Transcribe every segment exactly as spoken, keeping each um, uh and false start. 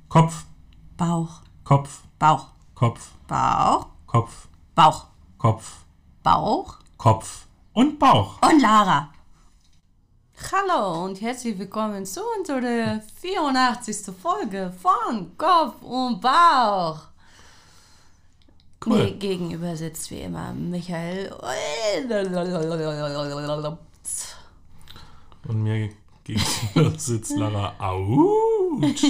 Kopf. Bauch. Kopf. Bauch. Kopf. Bauch. Kopf. Bauch. Kopf. Bauch. Kopf. Und Bauch. Und Lara. Hallo und herzlich willkommen zu unserer vierundachtzigsten Folge von Kopf und Bauch. Cool. Mir gegenüber sitzt wie immer Michael. Und mir gegenüber sitzt Lara. Autsch.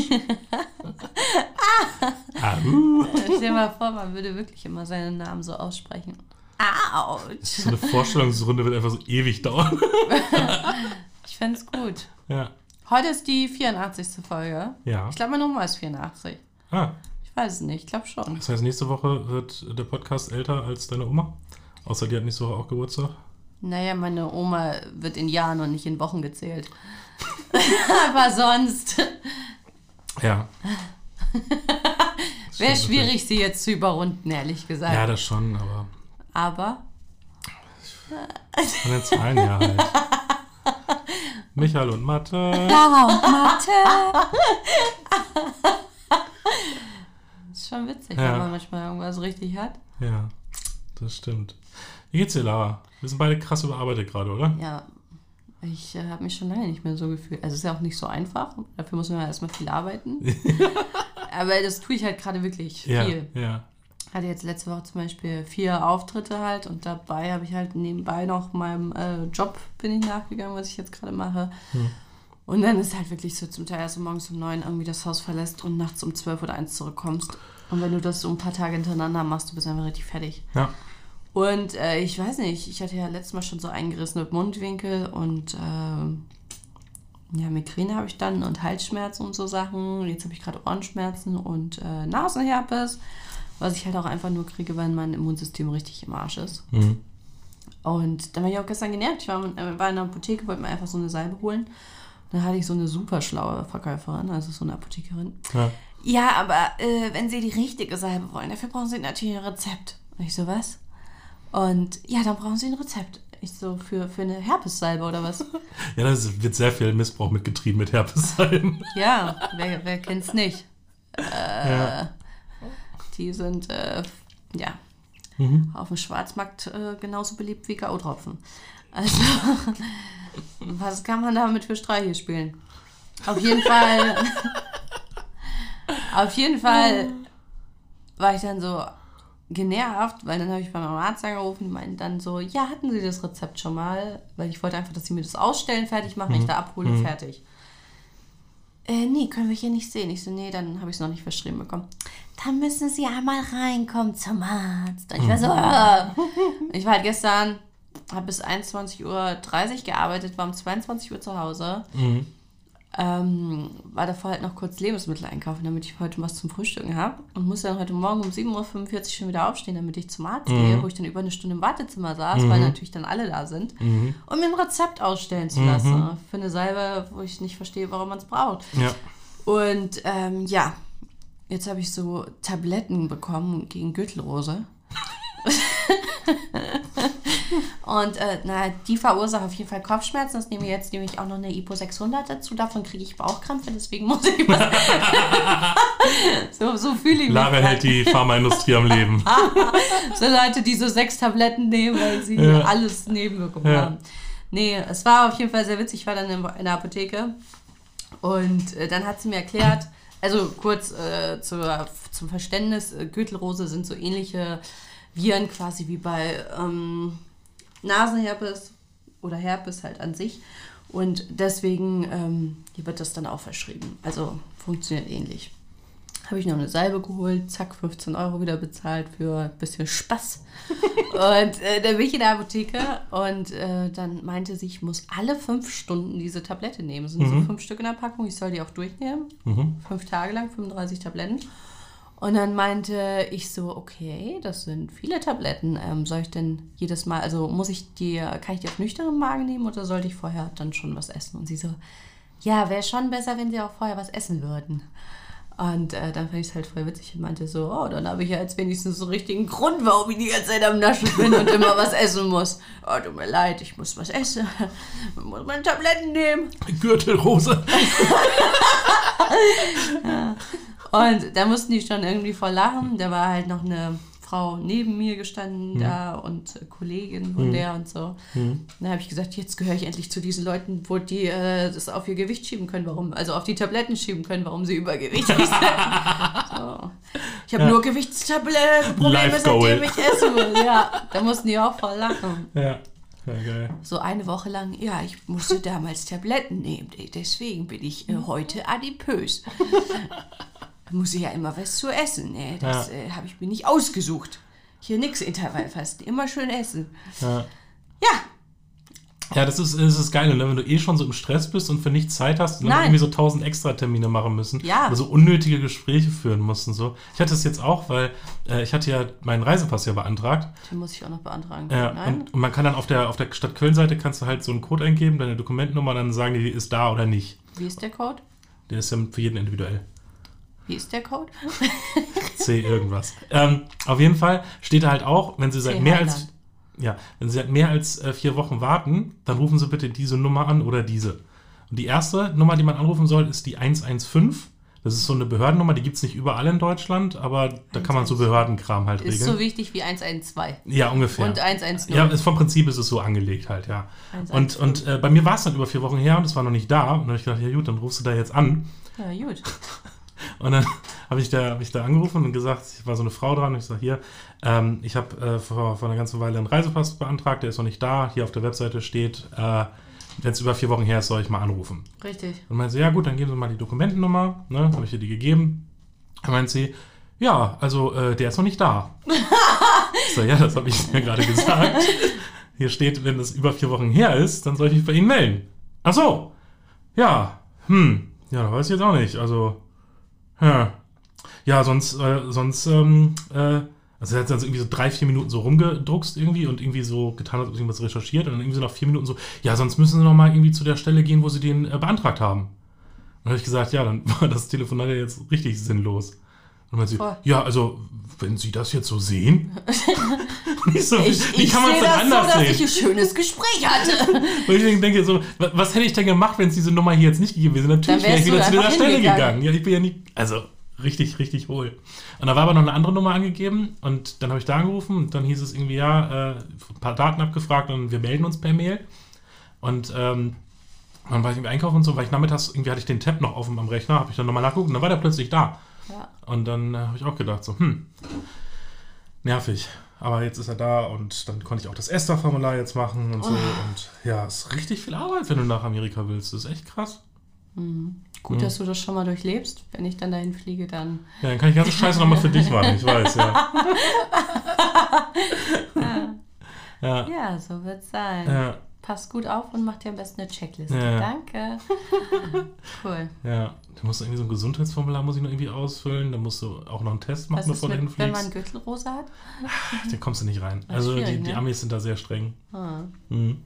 Au. Stell dir mal vor, man würde wirklich immer seinen Namen so aussprechen. Autsch. So eine Vorstellungsrunde wird einfach so ewig dauern. Ich fände es gut. Ja. Heute ist die vierundachtzigste Folge. Ja. Ich glaube, meine Nummer ist vierundachtzig. Ah. Ich weiß es nicht, ich glaube schon. Das heißt, nächste Woche wird der Podcast älter als deine Oma? Außer die hat nächste Woche auch Geburtstag? Naja, meine Oma wird in Jahren und nicht in Wochen gezählt. Aber sonst Ja. wäre schwierig, sie jetzt zu überrunden, ehrlich gesagt. Ja, das schon, aber Aber von den Zahlen her halt. Michael und Mathe. Lara und Mathe. Ist schon witzig, Ja. wenn man manchmal irgendwas richtig hat. Ja, das stimmt. Wie geht's dir, Lara? Wir sind beide krass überarbeitet gerade, oder? Ja, ich äh, habe mich schon lange nicht mehr so gefühlt. Also es ist ja auch nicht so einfach. Dafür muss man ja erstmal viel arbeiten. Aber das tue ich halt gerade wirklich Ja, viel. ja. Hatte jetzt letzte Woche zum Beispiel vier Auftritte halt und dabei habe ich halt nebenbei noch meinem äh, Job bin ich nachgegangen, was ich jetzt gerade mache. Hm. Und dann ist halt wirklich so zum Teil erst morgens um neun irgendwie das Haus verlässt und nachts um zwölf oder eins zurückkommst. Und wenn du das so ein paar Tage hintereinander machst, du bist einfach richtig fertig. Ja. Und äh, ich weiß nicht, ich hatte ja letztes Mal schon so eingerissene Mundwinkel und äh, ja, Migräne habe ich dann und Halsschmerzen und so Sachen. Jetzt habe ich gerade Ohrenschmerzen und äh, Nasenherpes, was ich halt auch einfach nur kriege, weil mein Immunsystem richtig im Arsch ist. Mhm. Und dann war ich auch gestern genervt. Ich war, äh, war in der Apotheke, wollte mir einfach so eine Salbe holen. Dann hatte ich so eine super schlaue Verkäuferin, also so eine Apothekerin. Ja. Ja, aber äh, wenn Sie die richtige Salbe wollen, dafür brauchen Sie natürlich ein Rezept. Und ich so, was? Und ja, dann brauchen Sie ein Rezept. Ich so, für, für eine Herpessalbe oder was? Ja, da wird sehr viel Missbrauch mitgetrieben mit Herpessalben. Ja, wer, wer kennt's nicht? Äh, Ja. Die sind, äh, ja, Mhm. auf dem Schwarzmarkt äh, genauso beliebt wie K O-Tropfen. Also, was kann man damit für Streiche spielen? Auf jeden Fall, auf jeden Fall war ich dann so genervt, weil dann habe ich bei meinem Arzt angerufen, die meinten dann so, ja, hatten Sie das Rezept schon mal? Weil ich wollte einfach, dass Sie mir das ausstellen, fertig machen, Mhm. ich da abhole, Mhm. fertig. Äh, nee, können wir hier nicht sehen. Ich so, nee, dann habe ich es noch nicht verschrieben bekommen. Dann müssen Sie einmal reinkommen zum Arzt. Und ich war so, äh. Ich war halt gestern, habe bis einundzwanzig Uhr dreißig gearbeitet, war um zweiundzwanzig Uhr zu Hause. Mhm. Ähm, war davor halt noch kurz Lebensmittel einkaufen, damit ich heute was zum Frühstücken habe. Und musste dann heute Morgen um sieben Uhr fünfundvierzig schon wieder aufstehen, damit ich zum Arzt Mhm. gehe, wo ich dann über eine Stunde im Wartezimmer saß, Mhm. weil natürlich dann alle da sind. Mhm. Um mir ein Rezept ausstellen zu Mhm. lassen. Für eine Salbe, wo ich nicht verstehe, warum man es braucht. Ja. Und ähm, ja, jetzt habe ich so Tabletten bekommen gegen Gürtelrose. Und äh, na, die verursachen auf jeden Fall Kopfschmerzen. Das nehme ich jetzt nämlich auch noch eine Ipo sechshundert dazu. Davon kriege ich Bauchkrämpfe, deswegen muss ich was. so, so fühle ich mich. Lara hält die Pharmaindustrie am Leben. So Leute, die so sechs Tabletten nehmen, weil sie Ja. alles Nebenwirkungen Ja. haben. Nee, es war auf jeden Fall sehr witzig. Ich war dann in, in der Apotheke und äh, dann hat sie mir erklärt, also kurz äh, zur, zum Verständnis, äh, Gürtelrose sind so ähnliche Viren quasi wie bei ähm, Nasenherpes oder Herpes halt an sich. Und deswegen ähm, hier wird das dann auch verschrieben. Also funktioniert ähnlich. Habe ich noch eine Salbe geholt, zack, fünfzehn Euro wieder bezahlt für ein bisschen Spaß. Und äh, dann bin ich in der Apotheke und äh, dann meinte sie, ich muss alle fünf Stunden diese Tablette nehmen. Es sind Mhm. so fünf Stück in der Packung, ich soll die auch durchnehmen. Mhm. Fünf Tage lang, fünfunddreißig Tabletten. Und dann meinte ich so, okay, das sind viele Tabletten. Ähm, soll ich denn jedes Mal, also muss ich die, kann ich die auf nüchternen Magen nehmen oder sollte ich vorher dann schon was essen? Und sie so, ja, wäre schon besser, wenn sie auch vorher was essen würden. Und äh, dann fand ich es halt voll witzig und meinte so, oh, dann habe ich ja jetzt wenigstens so einen richtigen Grund, warum ich die ganze Zeit am Naschen bin und immer was essen muss. Oh, tut mir leid, ich muss was essen. Ich muss meine Tabletten nehmen. Gürtelrose. Ja. Und da mussten die schon irgendwie voll lachen. Da war halt noch eine Frau neben mir gestanden Mhm. da und Kollegin von Mhm. der und so. Mhm. Dann habe ich gesagt, jetzt gehöre ich endlich zu diesen Leuten, wo die äh, das auf ihr Gewicht schieben können, warum, also auf die Tabletten schieben können, warum sie übergewichtig sind. So. Ich habe Ja. nur Gewichtstablettenprobleme, Life goal. seitdem ich essen will. Ja, da mussten die auch voll lachen. Ja, ja geil. So eine Woche lang, ja, ich musste damals Tabletten nehmen, deswegen bin ich äh, heute adipös. Da muss ich ja immer was zu essen, ne? Das Ja. äh, habe ich mir nicht ausgesucht. Hier nix Intervallfasten, immer schön essen. Ja. Ja, Ja, das ist, das ist geil, ne? Wenn du eh schon so im Stress bist und für nichts Zeit hast und dann Nein. irgendwie so tausend Extra-Termine machen müssen Ja. oder so unnötige Gespräche führen mussten. So. Ich hatte es jetzt auch, weil äh, ich hatte ja meinen Reisepass ja beantragt. den muss ich auch noch beantragen. Ja, Nein? und, und man kann dann auf der, auf der Stadt Köln-Seite kannst du halt so einen Code eingeben, deine Dokumentennummer, dann sagen die, die ist da oder nicht. Wie ist der Code? Der ist ja für jeden individuell. Wie ist der Code? C irgendwas. ähm, auf jeden Fall steht da halt auch, wenn sie seit C. mehr als Heiland. ja, wenn sie seit mehr als äh, vier Wochen warten, dann rufen sie bitte diese Nummer an oder diese. Und die erste Nummer, die man anrufen soll, ist die eins eins fünf. Das ist so eine Behördennummer, die gibt es nicht überall in Deutschland, aber da kann man so Behördenkram halt Ist regeln. so wichtig wie eins eins zwei Ja, ungefähr. und eins eins null. Ja, ist, vom Prinzip ist es so angelegt halt, ja. eins Und, eins und äh, bei mir war es dann über vier Wochen her und es war noch nicht da. Und dann habe ich gedacht, ja gut, dann rufst du da jetzt an. Ja, gut. Und dann habe ich, da, hab ich da angerufen und gesagt, ich war so eine Frau dran und ich sage, hier, ähm, ich habe äh, vor, vor einer ganzen Weile einen Reisepass beantragt, der ist noch nicht da. Hier auf der Webseite steht, äh, wenn es über vier Wochen her ist, soll ich mal anrufen. Richtig. Und meinte sie, ja gut, dann geben Sie mal die Dokumentennummer. Ne, habe ich ihr die gegeben. Dann meint sie, ja, also äh, der ist noch nicht da. Ich sage, ja, das habe ich mir gerade gesagt. Hier steht, wenn es über vier Wochen her ist, dann soll ich mich bei Ihnen melden. Ach so, ja, hm, ja, das weiß ich jetzt auch nicht. Also, ja, ja sonst, äh, sonst, ähm, äh, also er hat dann so irgendwie so drei, vier Minuten so rumgedruckst irgendwie und irgendwie so getan, als ob irgendwas recherchiert und dann irgendwie so nach vier Minuten so, ja, sonst müssen Sie noch mal irgendwie zu der Stelle gehen, wo Sie den äh, beantragt haben. Und dann habe ich gesagt, ja, dann war das Telefonat ja jetzt richtig sinnlos. Und dann meinte sie, Voll. ja, also, wenn Sie das jetzt so sehen. Und ich so, Ich, wie ich kann man es sehe denn das so, anders dass sehen? ich ein schönes Gespräch hatte. Und ich denke so, was, was hätte ich denn gemacht, wenn es diese Nummer hier jetzt nicht gegeben wäre? Natürlich Dann wäre ich wärst wieder du zu dieser einfach Stelle hingegangen. gegangen. Ja, ich bin ja nicht, also richtig, richtig hohl. Und da war aber noch eine andere Nummer angegeben und dann habe ich da angerufen und dann hieß es irgendwie, ja, äh, ein paar Daten abgefragt und wir melden uns per Mail. Und ähm, dann war ich irgendwie einkaufen und so, weil ich nachmittags, irgendwie hatte ich den Tab noch offen am Rechner, habe ich dann nochmal nachgeguckt und dann war der plötzlich da. Ja. Und dann äh, habe ich auch gedacht, so, hm, nervig. Aber jetzt ist er da und dann konnte ich auch das ESTA-Formular jetzt machen und so. Und ja, es ist richtig viel Arbeit, wenn du nach Amerika willst. Das ist echt krass. Mhm. Gut, Mhm. dass du das schon mal durchlebst. Wenn ich dann dahin fliege, dann... Ja, dann kann ich die ganze Scheiße nochmal für dich machen, ich weiß, ja. Ja, Ja, so wird's sein. ja, Pass gut auf und mach dir am besten eine Checkliste. Ja. Danke. Cool. ja. Da musst du irgendwie so ein Gesundheitsformular muss ich noch irgendwie ausfüllen. Da musst du auch noch einen Test machen, Was ist bevor du mit, wenn man hinfliegst. Gürtelrose hat? Da kommst du nicht rein. Das ist Also die, schwierig, die ne? Amis sind da sehr streng. Ah. Mhm.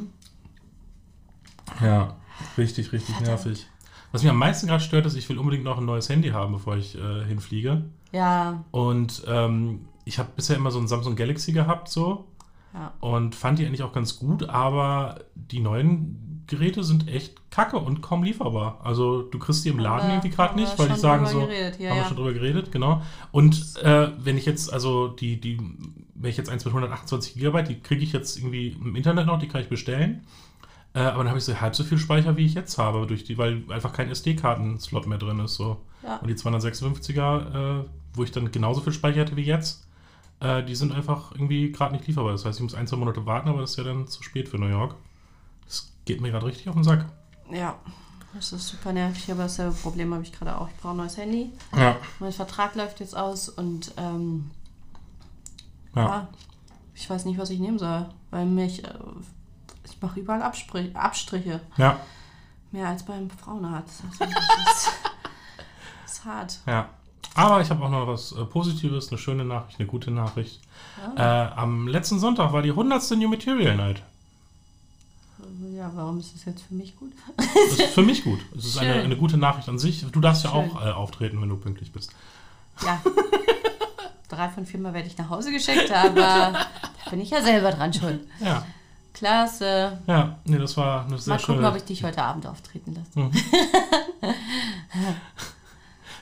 Ja, richtig, richtig Verdammt. nervig. Was mich am meisten gerade stört, ist, ich will unbedingt noch ein neues Handy haben, bevor ich äh, hinfliege. Ja, Und ähm, ich habe bisher immer so ein Samsung Galaxy gehabt, so. ja. Und fand die eigentlich auch ganz gut, aber die neuen Geräte sind echt kacke und kaum lieferbar. Also du kriegst die im Laden Aber irgendwie gerade haben wir nicht, weil die schon sagen drüber so, geredet, ja, haben wir ja. schon drüber geredet, genau. Und äh, wenn ich jetzt, also die, die, wenn ich jetzt eins mit hundertachtundzwanzig Gigabyte, die kriege ich jetzt irgendwie im Internet noch, die kann ich bestellen. Äh, aber dann habe ich so halb so viel Speicher, wie ich jetzt habe, durch die, weil einfach kein S D-Karten-Slot mehr drin ist. So. Ja. Und die zweihundertsechsundfünfziger, äh, wo ich dann genauso viel Speicher hätte wie jetzt, äh, die sind einfach irgendwie gerade nicht lieferbar. Das heißt, ich muss ein, zwei Monate warten, aber das ist ja dann zu spät für New York. Das geht mir gerade richtig auf den Sack. Ja, das ist super nervig, aber dasselbe Problem habe ich gerade auch. Ich brauche ein neues Handy. Ja. Mein Vertrag läuft jetzt aus und ähm, Ja. ja, ich weiß nicht, was ich nehmen soll, weil mich, äh, ich mache überall Absprich, Abstriche. Ja. Mehr als beim Frauenarzt. Also, das ist, das ist hart. Ja. Aber ich habe auch noch was äh, Positives, eine schöne Nachricht, eine gute Nachricht. Ja. Äh, am letzten Sonntag war die hundertste New Material Night. Ja, warum ist das jetzt für mich gut? Das ist für mich gut. Es ist eine, Schön. eine gute Nachricht an sich. Du darfst ja Schön. auch äh, auftreten, wenn du pünktlich bist. Ja. Drei von vier Mal werde ich nach Hause geschickt, aber da bin ich ja selber dran schuld. Ja. Klasse. Ja, nee, das war eine sehr Mal gucken, schöne... ob ich dich heute Abend auftreten lasse. Hm.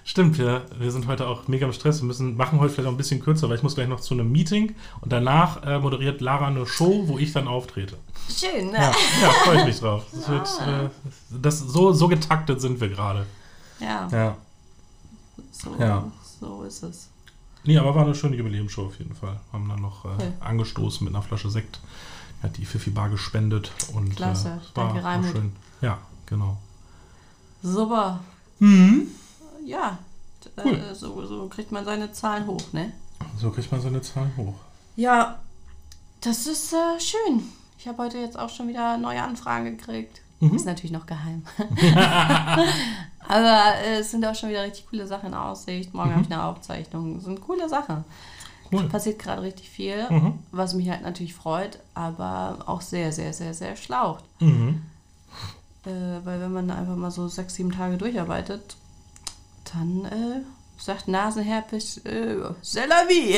Stimmt, wir, wir sind heute auch mega im Stress. Wir müssen machen heute vielleicht auch ein bisschen kürzer, weil ich muss gleich noch zu einem Meeting und danach äh, moderiert Lara eine Show, wo ich dann auftrete. Schön, ne? Ja, ja freue ich mich drauf. Das wird, äh, das, so, so getaktet sind wir gerade. Ja. Ja. So, Ja. so ist es. Nee, aber war eine schöne Jubiläumsshow auf jeden Fall. Haben dann noch äh, Okay. angestoßen mit einer Flasche Sekt. Hat die Fifi Bar gespendet. Und, Klasse. Äh, es war, Danke, war Raimund. schön. Ja, genau. Super. Mhm. Ja, Cool. äh, so, so kriegt man seine Zahlen hoch, ne? So kriegt man seine Zahlen hoch. Ja, das ist äh, schön. Ich habe heute jetzt auch schon wieder neue Anfragen gekriegt. Mhm. Ist natürlich noch geheim. Aber äh, es sind auch schon wieder richtig coole Sachen in Aussicht. Morgen Mhm. habe ich eine Aufzeichnung. Das sind coole Sachen. Cool. Passiert gerade richtig viel, Mhm. was mich halt natürlich freut, aber auch sehr, sehr, sehr, sehr schlaucht. Mhm. Äh, weil wenn man einfach mal so sechs, sieben Tage durcharbeitet, dann äh, sagt Nasenherpes, äh, c'est la vie.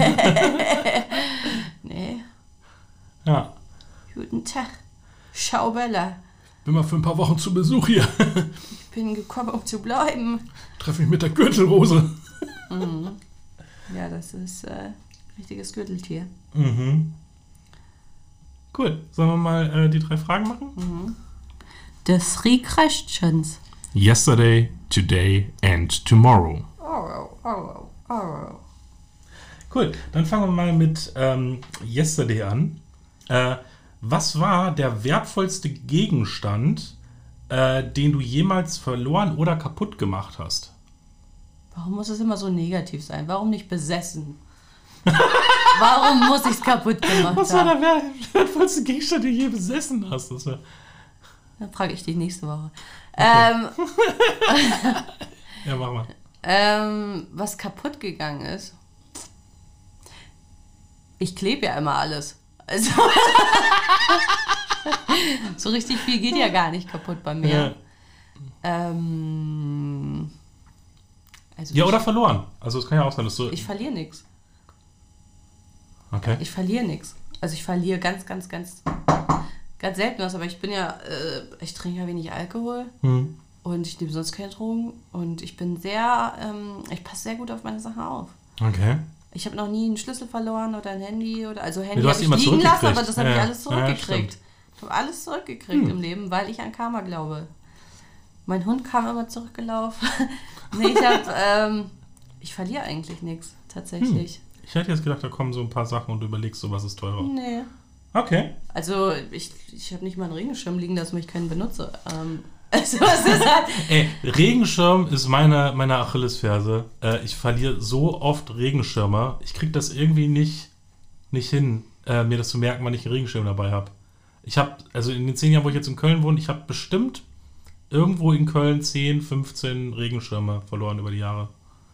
Nee, Ja. guten Tag. Ciao Bella. Bin mal für ein paar Wochen zu Besuch hier. Ich bin gekommen, um zu bleiben. Treffe mich mit der Gürtelrose. Mhm. Ja, das ist äh, richtiges Gürteltier. Mhm. Cool. Sollen wir mal äh, die drei Fragen machen? Mhm. The three questions. Yesterday, today and tomorrow. Oh, oh, oh, oh. Cool. Dann fangen wir mal mit ähm, Yesterday an. Äh, was war der wertvollste Gegenstand, äh, den du jemals verloren oder kaputt gemacht hast? Warum muss es immer so negativ sein? Warum nicht besessen? Warum muss ich es kaputt gemacht Was war haben? der wertvollste Gegenstand, den du je besessen hast? Das war Dann frage ich dich nächste Woche. Ähm, ja, mach mal. ähm, was kaputt gegangen ist. Ich klebe ja immer alles. Also so richtig viel geht ja gar nicht kaputt bei mir. Ja. Ähm, also Ja, ich, oder verloren. Also es kann ja auch sein, dass du... ich verliere nichts. Okay. Ich verliere nichts. Also ich verliere ganz, ganz, ganz, ganz selten was. Aber ich bin ja, äh, ich trinke ja wenig Alkohol Hm. und ich nehme sonst keine Drogen. Und ich bin sehr, ähm, ich passe sehr gut auf meine Sachen auf. Okay. Ich habe noch nie einen Schlüssel verloren oder ein Handy oder also Handy du hast habe die ich immer liegen lassen, zurückgekriegt. aber das habe Ja, ich ja. alles Ja, ja, zurückgekriegt. stimmt. Ich habe alles zurückgekriegt Hm. im Leben, weil ich an Karma glaube. Mein Hund kam immer zurückgelaufen. Nee, ich habe, ähm, ich verliere eigentlich nichts, tatsächlich. Ich hätte jetzt gedacht, da kommen so ein paar Sachen und du überlegst so, was ist teurer. Nee. Okay. Also ich, ich habe nicht mal einen Regenschirm liegen, dass ich keinen benutze. Ähm, also es ist halt, Ey, Regenschirm ist meine, meine Achillesferse. Äh, ich verliere so oft Regenschirme. Ich krieg das irgendwie nicht, nicht hin, äh, mir das zu merken, wann ich einen Regenschirm dabei habe. Ich habe, also in den zehn Jahren, wo ich jetzt in Köln wohne, ich habe bestimmt irgendwo in Köln zehn, fünfzehn Regenschirme verloren über die Jahre.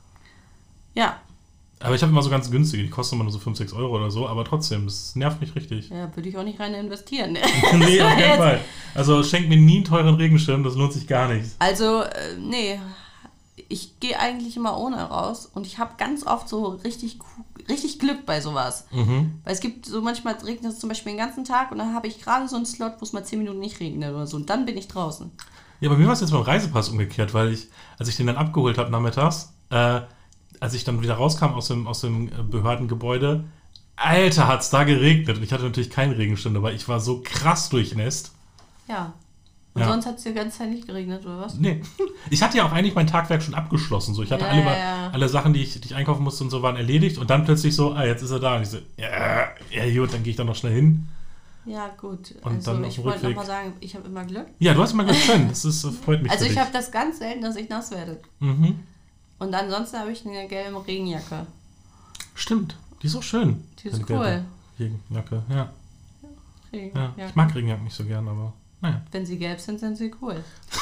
ja, Aber ich habe immer so ganz günstige, die kosten immer nur so fünf, sechs Euro oder so, aber trotzdem, das nervt mich richtig. ja, würde ich auch nicht rein investieren. Nee, auf keinen Fall. Also schenk mir nie einen teuren Regenschirm, das lohnt sich gar nicht. Also, äh, nee, ich gehe eigentlich immer ohne raus und ich habe ganz oft so richtig, richtig Glück bei sowas. Mhm. Weil es gibt so manchmal regnet es zum Beispiel den ganzen Tag und dann habe ich gerade so einen Slot, wo es mal zehn Minuten nicht regnet oder so und dann bin ich draußen. Ja, bei mir war es jetzt beim Reisepass umgekehrt, weil ich, als ich den dann abgeholt habe nachmittags, äh, als ich dann wieder rauskam aus dem, aus dem Behördengebäude, Alter, hat's da geregnet. Und ich hatte natürlich keinen Regenschirm dabei. Ich war so krass durchnässt. Ja. Und Ja. sonst hat es die ganze Zeit nicht geregnet, oder was? Nee. Ich hatte ja auch eigentlich mein Tagwerk schon abgeschlossen. So. Ich hatte Ja, alle, ja, ja. alle Sachen, die ich, die ich einkaufen musste und so, waren erledigt. Und dann plötzlich so, ah, jetzt ist er da. Und ich so, ja, ja gut, dann gehe ich da noch schnell hin. Ja, gut. Und Also dann auf ich dem wollte Rückweg- nochmal sagen, ich habe immer Glück. Ja, du hast mal geschön. Das ist, das freut mich Also für ich dich. habe das ganz selten, dass ich nass werde. Mhm. Und ansonsten habe ich eine gelbe Regenjacke. Stimmt. Die ist auch schön. Die ist Die gelbe cool. Regenjacke, ja. ja. Regenjacke. Ich mag Regenjacken nicht so gern, aber naja. Wenn sie gelb sind, sind sie cool.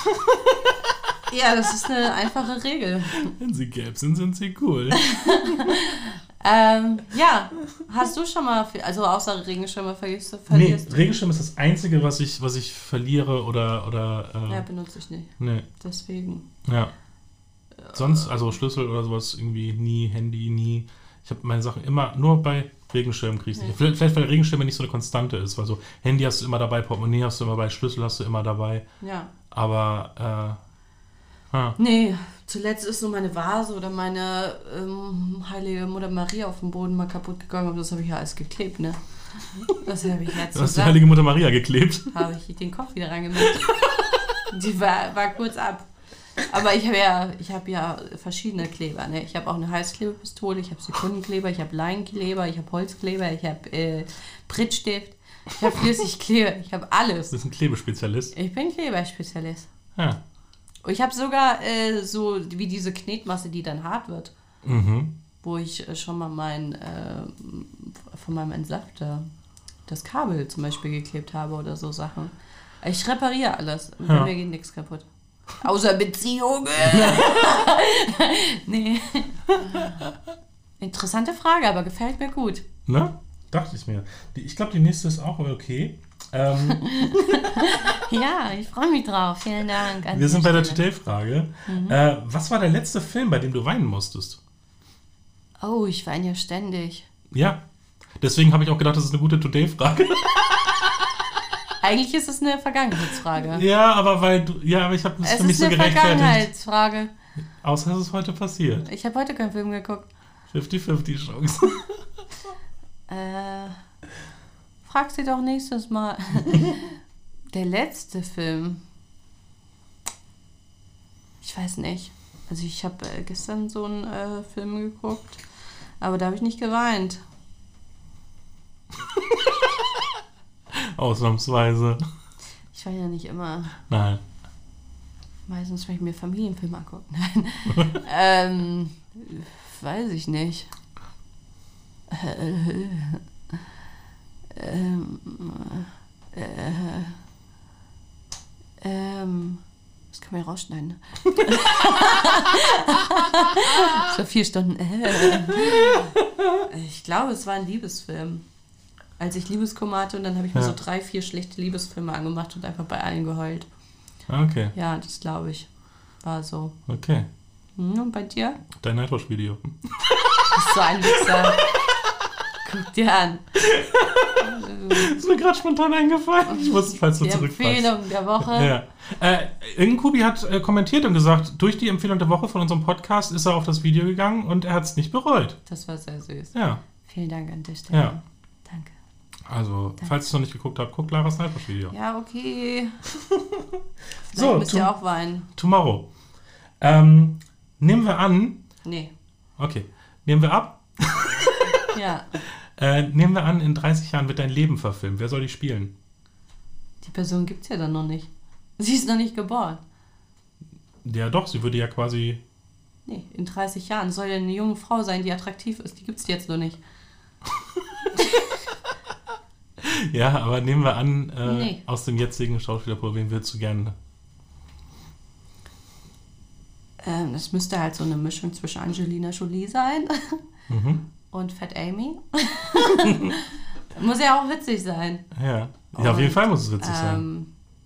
Ja, das ist eine einfache Regel. Wenn sie gelb sind, sind sie cool. Ähm, ja, hast du schon mal, viel, also außer Regenschirme verlierst du? Nee, Verlierst du? Regenschirm ist das Einzige, was ich, was ich verliere oder, oder äh, Ja, benutze ich nicht. nee, Deswegen. ja. Sonst, also Schlüssel oder sowas, irgendwie nie, Handy, nie. Ich habe meine Sachen immer nur bei Regenschirm kriege ich Ja. nicht. Vielleicht, vielleicht, weil Regenschirm nicht so eine Konstante ist, weil so Handy hast du immer dabei, Portemonnaie hast du immer dabei, Schlüssel hast du immer dabei, Ja. aber Ah. Nee, zuletzt ist nur meine Vase oder meine ähm, heilige Mutter Maria auf dem Boden mal kaputt gegangen, aber das habe ich ja alles geklebt, ne? Das habe ich jetzt Du hast die heilige Mutter Maria geklebt. Habe ich den Kopf wieder reingemacht. Die war, war kurz ab. Aber ich habe ja, ich habe ja verschiedene Kleber, ne? Ich habe auch eine Heißklebepistole, ich habe Sekundenkleber, ich habe Leinenkleber, ich habe Holzkleber, ich habe äh, Prittstift, ich habe Flüssigkleber, ich habe alles. Du bist ein Klebespezialist. Ich bin Kleberspezialist. Ja. Und ich habe sogar äh, so wie diese Knetmasse, die dann hart wird, Mhm. wo ich äh, schon mal mein äh, von meinem Entsafter das Kabel zum Beispiel geklebt habe oder so Sachen. Ich repariere alles. Und bei Ja. mir geht nichts kaputt. Außer Beziehungen. Nee. Interessante Frage, aber gefällt mir gut. Ne? Dachte ich mir. Die, ich glaube, die nächste ist auch okay. Ähm, Ja, ich freue mich drauf. Vielen Dank. an wir sind bei der Stelle. Today-Frage. Äh, was war der letzte Film, bei dem du weinen musstest? Oh, ich weine ja ständig. Ja. Deswegen habe ich auch gedacht, das ist eine gute Today-Frage. Eigentlich ist es eine Vergangenheitsfrage. Ja, aber weil du. Ja, aber ich habe es Es für mich ist so eine gerechtfertigt. Vergangenheitsfrage. Außer es ist heute passiert. Ich habe heute keinen Film geguckt. fünfzig fünfzig Chance. Äh, frag sie doch nächstes Mal. Der letzte Film. Ich weiß nicht. Also ich habe äh, gestern so einen äh, Film geguckt, aber da habe ich nicht geweint. Ausnahmsweise. Ich weine ja nicht immer. Nein. Meistens, wenn ich mir Familienfilme angucke. Nein. ähm, weiß ich nicht. Äh, ähm, äh, ähm, das kann man ja rausschneiden. Ne? So vier Stunden. Äh. Ich glaube, es war ein Liebesfilm. Als ich Liebeskummer hatte und dann habe ich mir Ja. so drei, vier schlechte Liebesfilme angemacht und einfach bei allen geheult. Okay. Ja, das glaube ich. War so. Okay. Hm, und bei dir? Dein Nightwatch-Video. Bist so ein Wichser. Guck dir an. Ist mir gerade spontan eingefallen. Ich wusste, falls du Die zurückfallst. Empfehlung der Woche. Ja. Äh, irgendein Kubi hat äh, kommentiert und gesagt, durch die Empfehlung der Woche von unserem Podcast ist er auf das Video gegangen und er hat es nicht bereut. Das war sehr süß. Ja. Vielen Dank an dich, Stefan. Ja. Danke. Also, falls ihr es noch nicht geguckt habt, guckt Laras Nightwatch-Video. Ja, okay. Vielleicht So, müsst tu- ihr auch weinen. Tomorrow. Ähm, nehmen wir an, Nee. okay, nehmen wir ab, Ja. äh, nehmen wir an, in dreißig Jahren wird dein Leben verfilmt. Wer soll die spielen? Die Person gibt es ja dann noch nicht. Sie ist noch nicht geboren. Ja doch, sie würde ja quasi, Nee, in dreißig Jahren soll ja eine junge Frau sein, die attraktiv ist. Die gibt es jetzt noch nicht. ja, aber nehmen wir an, äh, Nee. aus dem jetzigen Schauspielerpool, wen würdest du gerne? Ähm, das müsste halt so eine Mischung zwischen Angelina Jolie sein Mhm. und Fat Amy. Muss ja auch witzig sein. Ja. Ja, auf jeden Und, Fall muss es witzig sein. Ähm,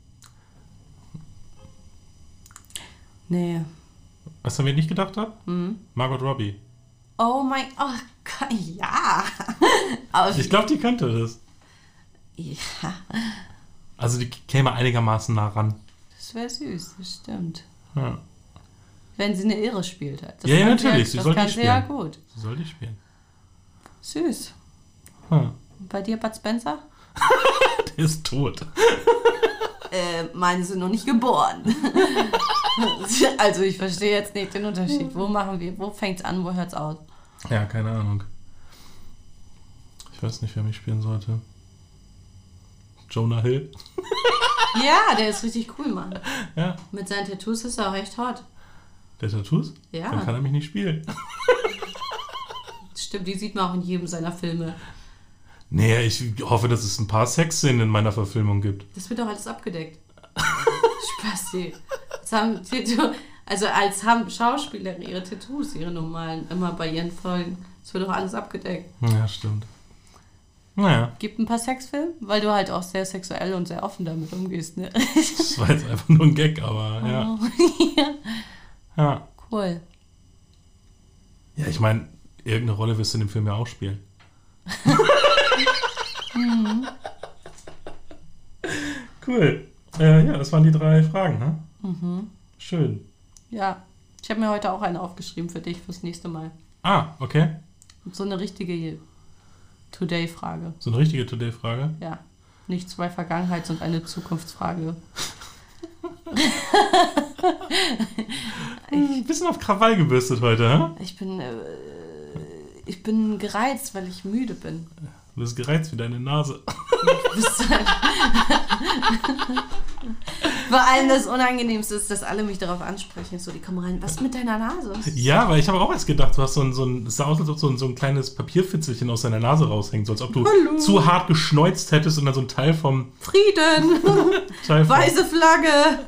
nee. Was wir nicht gedacht haben? Hm. Margot Robbie. Oh mein... Oh Gott, ja. Aber, Ich glaube, die könnte das. ja, Also die käme einigermaßen nah ran. das wäre süß, das stimmt. Ja. Wenn sie eine Irre spielt halt. Das Ja, ja, kann natürlich, sie das soll die kann sie ja spielen. gut. Sie soll die spielen. Süß. Hm. Und bei dir, Bud Spencer? Der ist tot. Äh, meine sind noch nicht geboren. Also ich verstehe jetzt nicht den Unterschied. Wo machen wir, wo fängt's an, wo hört's aus? Ja, keine Ahnung. Ich weiß nicht, wer mich spielen sollte. Jonah Hill. Ja, der ist richtig cool, Mann. Ja, Mit seinen Tattoos ist er auch echt hot. der Tattoos? Ja. Dann kann er mich nicht spielen. Stimmt, die sieht man auch in jedem seiner Filme. Nee, ich hoffe, dass es ein paar Sexszenen in meiner Verfilmung gibt. Das wird doch alles abgedeckt. Spasti. Das haben Tattoo, also als haben Schauspieler ihre Tattoos, ihre normalen, immer bei ihren Folgen. Das wird doch alles abgedeckt. Ja, stimmt. Naja, Gibt ein paar Sexfilme, weil du halt auch sehr sexuell und sehr offen damit umgehst, ne? das war jetzt einfach nur ein Gag, aber ja. ja. Ja, Cool. ja ich meine, irgendeine Rolle wirst du in dem Film ja auch spielen. Cool. Äh, ja, das waren die drei Fragen, ne? Mhm. Schön. Ja. Ich habe mir heute auch eine aufgeschrieben für dich fürs nächste Mal. Ah, okay. So eine richtige Today-Frage. So eine richtige Today-Frage? Ja. Nicht zwei Vergangenheits- und eine Zukunftsfrage. Ein bisschen auf Krawall gebürstet heute, hä? Ich bin, äh, ich bin gereizt, weil ich müde bin. Du bist gereizt wie deine Nase. Vor allem das Unangenehmste ist, dass alle mich darauf ansprechen. So, die kommen rein, was mit deiner Nase? Ja, weil ich habe auch erst gedacht, du hast so ein, so ein, es sah aus, als ob so ein, so ein kleines Papierfitzelchen aus deiner Nase raushängt. So als ob du Hallo. zu hart geschneuzt hättest und dann so ein Teil vom... Frieden! Teil vom Weiße Flagge!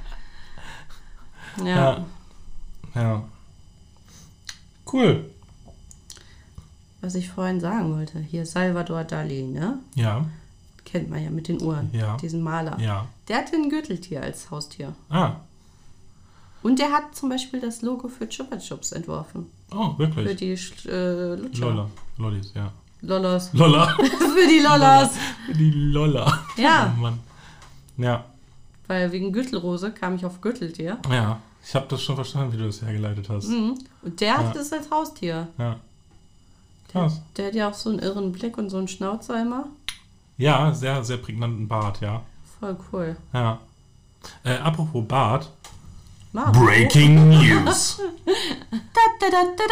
Ja. ja. Ja. Cool. Was ich vorhin sagen wollte, hier Salvador Dali, ne? Ja. Kennt man ja mit den Uhren. Ja. Diesen Maler. Ja. Der hatte ein Gürteltier als Haustier. Ah. Und der hat zum Beispiel das Logo für Chupa Chups entworfen. Oh, wirklich? Für die äh, Lutscher. Lolla. Lollis, ja. Lollas. Lolla. Für die Lollas. Für die Lolla. Ja. Oh Mann. Ja. Weil wegen Gürtelrose kam ich auf Gürteltier. Ja. Ich habe das schon verstanden, wie du das hergeleitet hast. Mhm. Und der hat Ja. das als Haustier. Ja. Krass. Der hat ja auch so einen irren Blick und so einen Schnauzer immer. Ja, sehr, sehr prägnanten Bart, ja. Voll cool. Ja. Äh, apropos Bart. Marco. Breaking News. Da, da, da, da,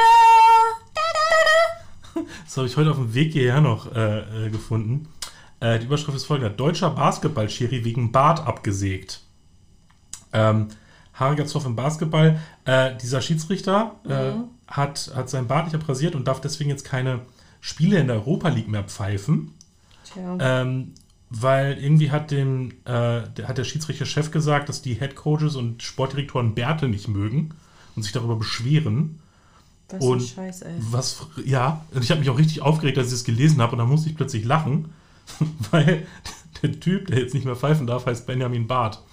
da. Das habe ich heute auf dem Weg hierher noch äh, äh, gefunden. Äh, die Überschrift ist folgende. Deutscher Basketball-Schiri wegen Bart abgesägt. Ähm, haariger Zoff im Basketball. Äh, dieser Schiedsrichter äh, Mhm. hat, hat sein Bart nicht abrasiert und darf deswegen jetzt keine Spiele in der Europa League mehr pfeifen. Tja. Ähm, weil irgendwie hat, dem, äh, der, hat der Schiedsrichter-Chef gesagt, dass die Headcoaches und Sportdirektoren Bärte nicht mögen und sich darüber beschweren. Was und ein Scheiß, ey. Was, ja, und ich habe mich auch richtig aufgeregt, als ich das gelesen habe und dann musste ich plötzlich lachen, weil der Typ, der jetzt nicht mehr pfeifen darf, heißt Benjamin Barth.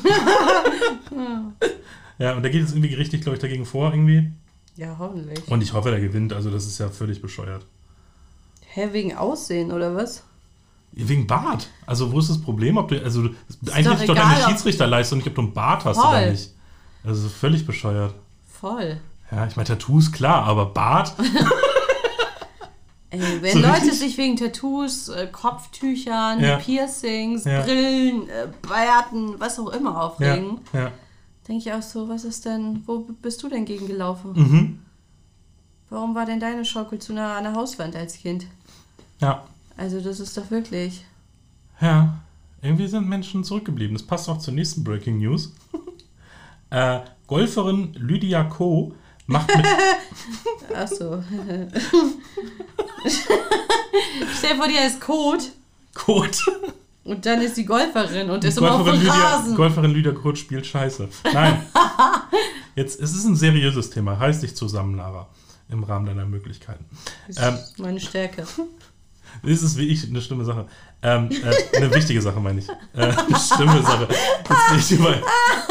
Ja, und der geht jetzt irgendwie gerichtlich, glaube ich, dagegen vor irgendwie. Ja, hoffentlich. Und ich hoffe, der gewinnt, also das ist ja völlig bescheuert. Hä, wegen Aussehen, oder was? Wegen Bart. Also wo ist das Problem? Ob du, also Ist eigentlich doch ist doch egal, deine ob- Schiedsrichterleistung nicht, ob du einen Bart hast Voll. oder nicht. Also völlig bescheuert. Voll. Ja, ich meine, Tattoos, klar, aber Bart? Ey, wenn So Leute richtig- sich wegen Tattoos, äh, Kopftüchern, Ja. Piercings, Ja. Brillen, äh, Bärten, was auch immer Ja, aufregen, ja. denke ich auch so, was ist denn, wo b- bist du denn gegen gelaufen? Mhm. Warum war denn deine Schaukel zu nah an der Hauswand als Kind? Ja. Also das ist doch wirklich... Ja. Irgendwie sind Menschen zurückgeblieben. Das passt auch zur nächsten Breaking News. äh, Golferin Lydia Ko macht mit... Ach so. Stell dir vor, die heißt Code Code. und dann ist sie Golferin und ist immer auf Golferin dem Lydia, Rasen. Golferin Lydia Ko spielt Scheiße. Nein. Jetzt, es ist ein seriöses Thema. Reiß dich zusammen, Lara. Im Rahmen deiner Möglichkeiten. Das Ähm, ist meine Stärke. Das ist wie ich eine schlimme Sache. Ähm, äh, eine wichtige Sache, meine ich. Äh, eine schlimme Sache. Jetzt rede ich, über,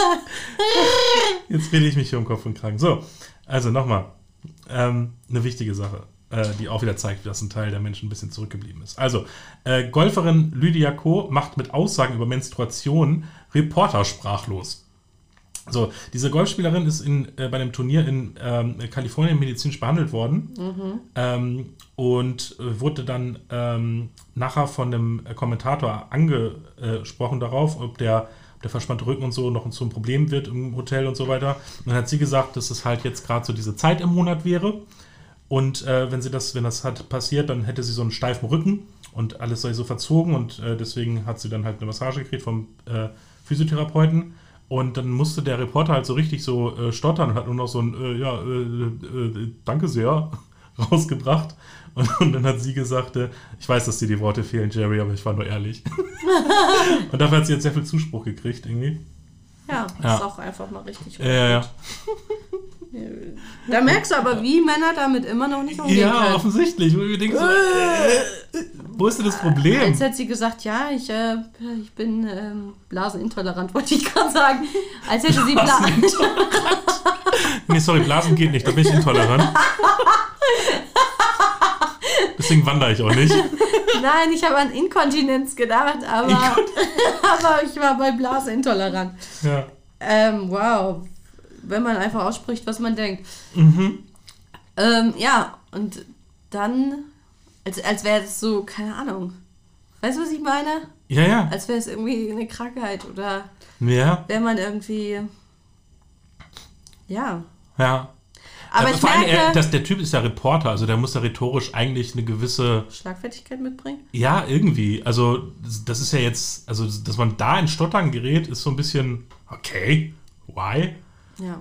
jetzt rede ich mich hier um Kopf und Kragen. So, also nochmal. Ähm, eine wichtige Sache, äh, die auch wieder zeigt, dass ein Teil der Menschen ein bisschen zurückgeblieben ist. Also, äh, Golferin Lydia Ko macht mit Aussagen über Menstruation Reporter sprachlos. So, diese Golfspielerin ist in, äh, bei einem Turnier in ähm, Kalifornien medizinisch behandelt worden Mhm. ähm, und äh, wurde dann ähm, nachher von einem Kommentator angesprochen darauf, ob der, ob der verspannte Rücken und so noch so ein Problem wird im Hotel und so weiter. Und dann hat sie gesagt, dass es halt jetzt gerade so diese Zeit im Monat wäre und äh, wenn sie das, wenn das hat passiert, dann hätte sie so einen steifen Rücken und alles sei so verzogen und äh, deswegen hat sie dann halt eine Massage gekriegt vom äh, Physiotherapeuten. Und dann musste der Reporter halt so richtig so äh, stottern und hat nur noch so ein, äh, ja, äh, äh, danke sehr, rausgebracht. Und, und dann hat sie gesagt, äh, ich weiß, dass dir die Worte fehlen, Jerry, aber ich war nur ehrlich. Und dafür hat sie jetzt sehr viel Zuspruch gekriegt, irgendwie. Ja, das Ja. ist auch einfach mal richtig Ja, ja, ja. Da merkst du aber, wie Männer damit immer noch nicht umgehen Ja, können. offensichtlich. Wo ich mir denke so, äh, wo ist denn das Problem? Als hätte sie gesagt, ja, ich, äh, ich bin ähm, blasenintolerant, wollte ich gerade sagen. Als hätte sie Bla Nee, sorry, Blasen geht nicht, da bin ich intolerant. Deswegen wandere ich auch nicht. Nein, ich habe an Inkontinenz gedacht, aber, aber ich war bei Blaseintolerant. Ja. Ähm, wow. wenn man einfach ausspricht, was man denkt. Mhm. Ähm, ja, und dann, als, als wäre es so, keine Ahnung. Weißt du, was ich meine? Ja, ja. Als wäre es irgendwie eine Krankheit oder Ja. wäre man irgendwie, ja. Ja. Aber ja, ich vor allem, merke, er, das, der Typ ist ja Reporter, also der muss ja rhetorisch eigentlich eine gewisse... Schlagfertigkeit mitbringen? Ja, irgendwie. Also das ist ja jetzt, also dass man da in Stottern gerät, ist so ein bisschen, okay, why? Ja.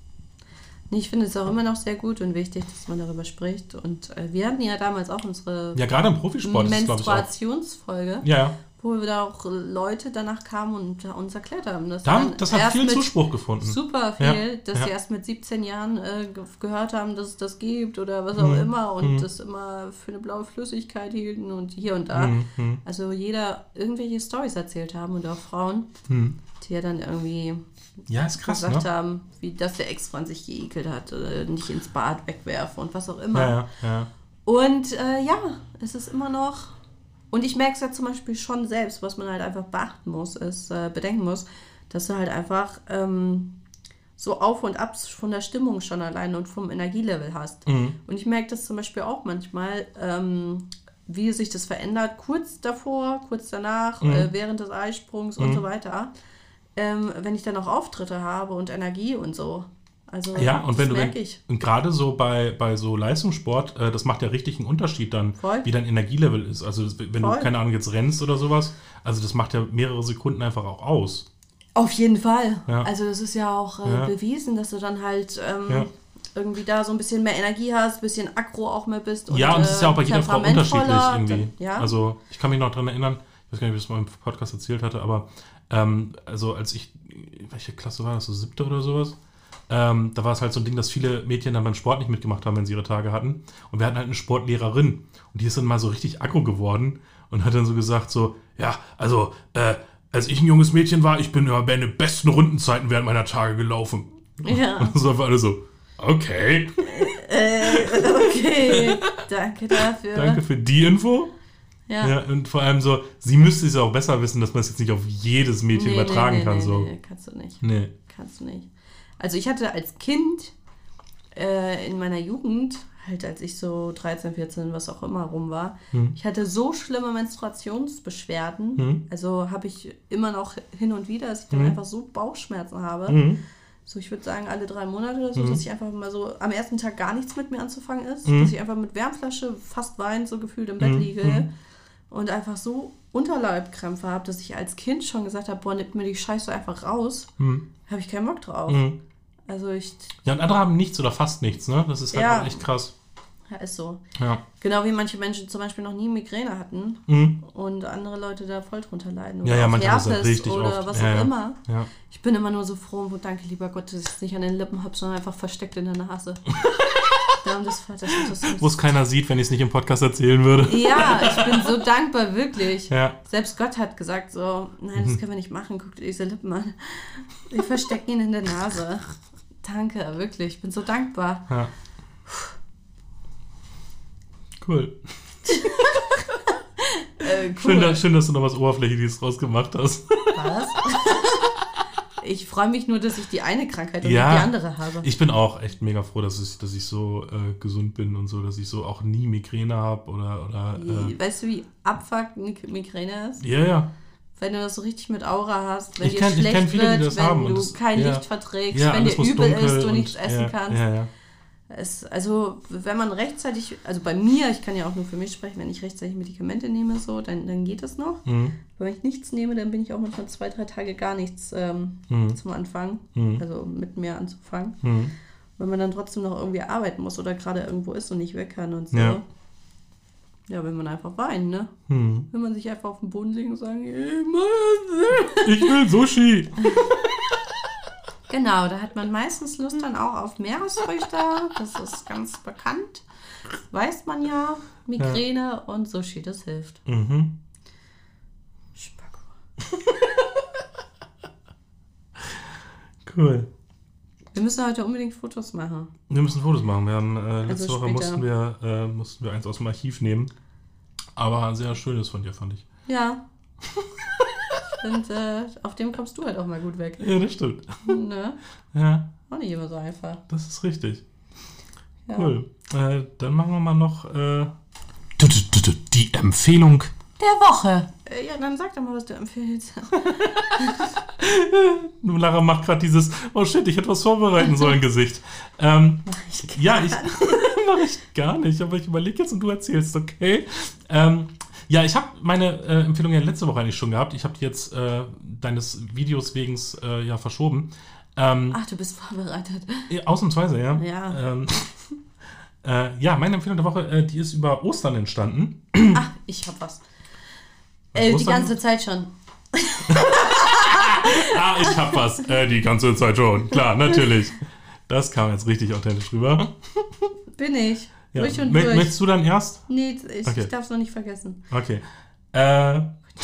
Nee, ich finde es auch immer noch sehr gut und wichtig, dass man darüber spricht. Und äh, wir hatten ja damals auch unsere Ja, gerade im Profisport ist es, glaube ich, auch. Menstruationsfolge, Ja, ja. wo wir da auch Leute danach kamen und uns erklärt haben. Dass Da haben, dann das hat erst viel mit Zuspruch gefunden. Super viel, Ja, dass ja. sie erst mit siebzehn Jahren äh, ge- gehört haben, dass es das gibt oder was auch Mhm. immer und Mhm. das immer für eine blaue Flüssigkeit hielten und hier und da. Mhm. Mhm. Also jeder irgendwelche Storys erzählt haben und auch Frauen, Mhm. die ja dann irgendwie Ja, ist krass, gesagt ne? haben, wie dass der Ex-Freund sich geekelt hat oder nicht ins Bad wegwerfen und was auch immer. Ja, ja, ja. Und äh, ja, es ist immer noch, und ich merke es ja zum Beispiel schon selbst, was man halt einfach beachten muss, ist, äh, bedenken muss, dass du halt einfach ähm, so Auf und Abs von der Stimmung schon alleine und vom Energielevel hast. Mhm. Und ich merke das zum Beispiel auch manchmal, ähm, wie sich das verändert, kurz davor, kurz danach, Mhm. äh, während des Eisprungs und Mhm. so weiter. Ähm, wenn ich dann auch Auftritte habe und Energie und so. Also Ja, und wenn das du, wenn, merke ich. und gerade so bei, bei so Leistungssport, äh, das macht ja richtig einen Unterschied dann, Voll. wie dein Energielevel ist. Also das, wenn Voll. du, keine Ahnung, jetzt rennst oder sowas, also das macht ja mehrere Sekunden einfach auch aus. Auf jeden Fall. Ja. Also es ist ja auch äh, Ja. bewiesen, dass du dann halt ähm, Ja. irgendwie da so ein bisschen mehr Energie hast, ein bisschen aggro auch mehr bist. Und, Ja, und es ist ja auch bei äh, jeder Frau unterschiedlich temperamentvoller. irgendwie. Dann, ja. Also ich kann mich noch dran erinnern, ich weiß gar nicht, ob ich das mal im Podcast erzählt hatte, aber ähm, also als ich, welche Klasse war das, so siebte oder sowas? Ähm, da war es halt so ein Ding, dass viele Mädchen dann beim Sport nicht mitgemacht haben, wenn sie ihre Tage hatten. Und wir hatten halt eine Sportlehrerin und die ist dann mal so richtig aggro geworden und hat dann so gesagt so, ja, also äh, als ich ein junges Mädchen war, ich bin über meine besten Rundenzeiten während meiner Tage gelaufen. Ja. Und das war alle so, okay, Äh, okay, danke dafür. danke für die Info. Ja. Ja, und vor allem so, sie müsste es ja auch besser wissen, dass man es jetzt nicht auf jedes Mädchen Nee, übertragen nee, nee, kann. nee, so. nee, kannst du nicht. Nee. Kannst du nicht. Also ich hatte als Kind äh, in meiner Jugend, halt als ich so dreizehn, vierzehn, was auch immer rum war, Hm. ich hatte so schlimme Menstruationsbeschwerden. Hm. Also habe ich immer noch hin und wieder, dass ich dann Hm. einfach so Bauchschmerzen habe. Mhm. So, ich würde sagen, alle drei Monate oder so, Mhm. dass ich einfach mal so am ersten Tag gar nichts mit mir anzufangen ist. Mhm. Dass ich einfach mit Wärmflasche fast weinend so gefühlt im Bett Mhm. liege Mhm. und einfach so Unterleibkrämpfe habe, dass ich als Kind schon gesagt habe, boah, nimmt mir die Scheiße einfach raus. Mhm. Habe ich keinen Bock drauf. Mhm. Also ich, Ja, und andere haben nichts oder fast nichts, ne? Das ist halt Ja. auch echt krass. ja, ist so. Ja. Genau wie manche Menschen zum Beispiel noch nie Migräne hatten Mhm. und andere Leute da voll drunter leiden. Ja, ja, auch manche haben das halt Herpes richtig oder oft. was Ja, auch ja. immer. Ja. Ich bin immer nur so froh und danke, lieber Gott, dass ich es nicht an den Lippen habe, sondern einfach versteckt in der Nase. Ja, und das, das, das, das, Wo es keiner sieht, wenn ich es nicht im Podcast erzählen würde. ja, ich bin so dankbar, wirklich. Ja. Selbst Gott hat gesagt so, nein, das können wir nicht machen, guck dir diese Lippen an. Wir verstecken ihn in der Nase. Danke, wirklich, ich bin so dankbar. Ja. Cool. Äh, cool. Schön, dass, schön, dass du noch was Oberflächliches draus gemacht hast. Was? Ich freue mich nur, dass ich die eine Krankheit und Ja. nicht die andere habe. Ich bin auch echt mega froh, dass ich, dass ich so äh, gesund bin und so, dass ich so auch nie Migräne habe oder. oder äh, Weißt du, wie abfuck Migräne ist? ja, ja. Wenn du das so richtig mit Aura hast, wenn Ich dir kenn- ich schlecht kenn viele, die wird, das wenn haben und du das- kein ja. Licht verträgst, Ja, wenn alles dir muss übel dunkel ist, du und- nichts essen ja, kannst. Ja, ja. Es, also, wenn man rechtzeitig, also bei mir, ich kann ja auch nur für mich sprechen, wenn ich rechtzeitig Medikamente nehme, so, dann, dann geht es noch. Mhm. Aber wenn ich nichts nehme, dann bin ich auch manchmal zwei, drei Tage gar nichts ähm, Mhm. zum Anfang, Mhm. also mit mir anzufangen. Mhm. Wenn man dann trotzdem noch irgendwie arbeiten muss oder gerade irgendwo ist und nicht weg kann und so. Ja. Ja, will man einfach weinen, ne? Mhm. Will man sich einfach auf den Boden legen und sagen, ich muss. Ich will Sushi. Genau, da hat man meistens Lust dann auch auf Meeresfrüchte. Das ist ganz bekannt. Weiß man ja. Migräne und Sushi, das hilft. Mhm. Spacko. Cool. Wir müssen heute unbedingt Fotos machen. Wir müssen Fotos machen. Wir haben äh, letzte Also Woche später. mussten wir, äh, mussten wir eins aus dem Archiv nehmen. Aber sehr schönes von dir, fand ich. Ja. Und äh, auf dem kommst du halt auch mal gut weg. Ja, das stimmt. Ne? Ja. Auch nicht immer so einfach. Das ist richtig. Ja. Cool. Äh, dann machen wir mal noch äh, die Empfehlung der Woche. Äh, ja, dann sag doch mal, was du empfiehlst. Lara macht gerade dieses, oh shit, ich hätte was vorbereiten sollen, Gesicht. Ähm, Mach ich gar ja, ich mache ich gar nicht, aber ich überlege jetzt und du erzählst, okay? Ähm, ja, ich habe meine äh, Empfehlung ja letzte Woche eigentlich schon gehabt. Ich habe die jetzt äh, deines Videos wegen äh, ja verschoben. Ähm, Ach, du bist vorbereitet. ja, ausnahmsweise, ja. Ja. Ähm, äh, ja, meine Empfehlung der Woche, äh, die ist über Ostern entstanden. Ach, ich hab was. Äh, die ganze Zeit schon. Ah, ich hab was. Äh, die ganze Zeit schon. Klar, natürlich. Das kam jetzt richtig authentisch rüber. Bin ich. Ja. Durch und Mö- durch. Möchtest du dann erst? Nee, ich, Okay. ich darf es noch nicht vergessen. Okay. Äh,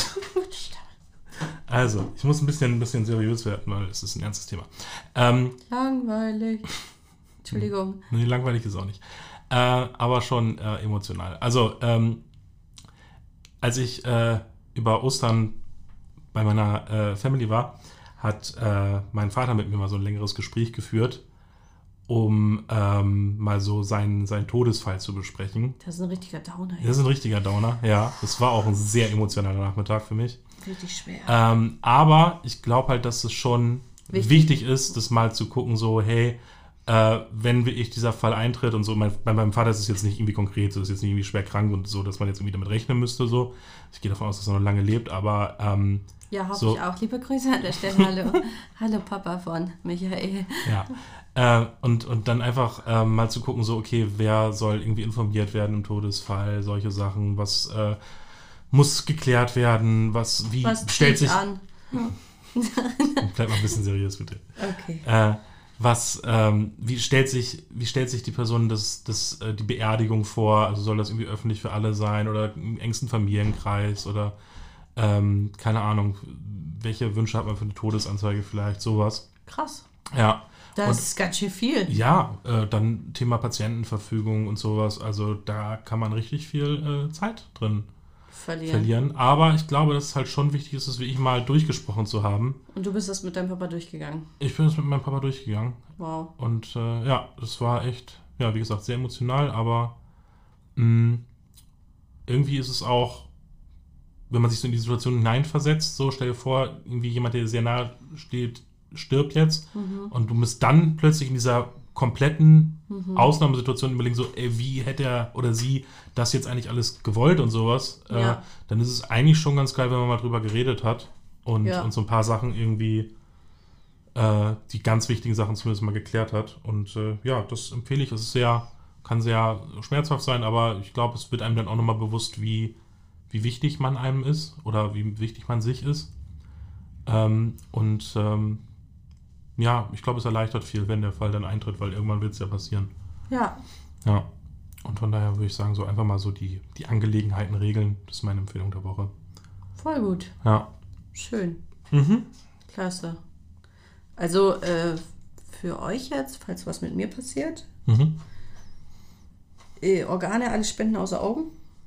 also, ich muss ein bisschen, ein bisschen seriös werden, weil es ist ein ernstes Thema. Ähm, Langweilig. Entschuldigung. nee, langweilig ist auch nicht. Äh, aber schon äh, emotional. Also, ähm, als ich äh, über Ostern bei meiner äh, Family war, hat äh, mein Vater mit mir mal so ein längeres Gespräch geführt, um ähm, mal so seinen, seinen Todesfall zu besprechen. Das ist ein richtiger Downer. Das ist ein richtiger Downer, ja. Das war auch ein sehr emotionaler Nachmittag für mich. Richtig schwer. Ähm, aber ich glaube halt, dass es schon Wichtig. wichtig ist, das mal zu gucken, so, hey, äh, wenn wirklich dieser Fall eintritt und so, mein, bei meinem Vater ist es jetzt nicht irgendwie konkret, so ist jetzt nicht irgendwie schwer krank und so, dass man jetzt irgendwie damit rechnen müsste, so. Ich gehe davon aus, dass er noch lange lebt, aber ähm, Ja, hoffe so. ich auch. Liebe Grüße an der Stelle. Hallo. Hallo Papa von Michael. Ja, äh, und, und dann einfach äh, mal zu gucken, so, okay, wer soll irgendwie informiert werden im Todesfall, solche Sachen, was äh, muss geklärt werden, was, wie Was stellt zieht sich... an? Bleib mal ein bisschen seriös, bitte. Okay. Äh, was, ähm, wie stellt sich, wie stellt sich die Person das, das, äh, die Beerdigung vor? Also soll das irgendwie öffentlich für alle sein oder im engsten Familienkreis oder ähm, keine Ahnung, welche Wünsche hat man für eine Todesanzeige vielleicht, sowas. Krass. Ja. Das Und- ist ganz schön viel. Ja, äh, dann Thema Patientenverfügung und sowas. Also da kann man richtig viel äh, Zeit drin Verlieren. verlieren. Aber ich glaube, dass es halt schon wichtig ist, das wirklich mal durchgesprochen zu haben. Und du bist das mit deinem Papa durchgegangen. Ich bin jetzt mit meinem Papa durchgegangen. Wow. Und äh, ja, das war echt, ja, wie gesagt, sehr emotional, aber mh, irgendwie ist es auch, wenn man sich so in die Situation hineinversetzt, so stell dir vor, irgendwie jemand, der dir sehr nahe steht, stirbt jetzt Mhm. und du musst dann plötzlich in dieser kompletten Mhm. Ausnahmesituation überlegen, so, ey, wie hätte er oder sie das jetzt eigentlich alles gewollt und sowas, Ja. äh, dann ist es eigentlich schon ganz geil, wenn man mal drüber geredet hat und, Ja. und so ein paar Sachen irgendwie äh, die ganz wichtigen Sachen zumindest mal geklärt hat. Und äh, ja, das empfehle ich. Es ist sehr, kann sehr schmerzhaft sein, aber ich glaube, es wird einem dann auch nochmal bewusst, wie, wie wichtig man einem ist oder wie wichtig man sich ist. Ähm, und ähm, ja, ich glaube, es erleichtert viel, wenn der Fall dann eintritt, weil irgendwann wird es ja passieren. Ja. Ja. Und von daher würde ich sagen, so einfach mal so die, die Angelegenheiten regeln. Das ist meine Empfehlung der Woche. Voll gut. Ja. Schön. Mhm. Klasse. Also äh, für euch jetzt, falls was mit mir passiert, Mhm. äh, Organe, alles spenden außer Augen.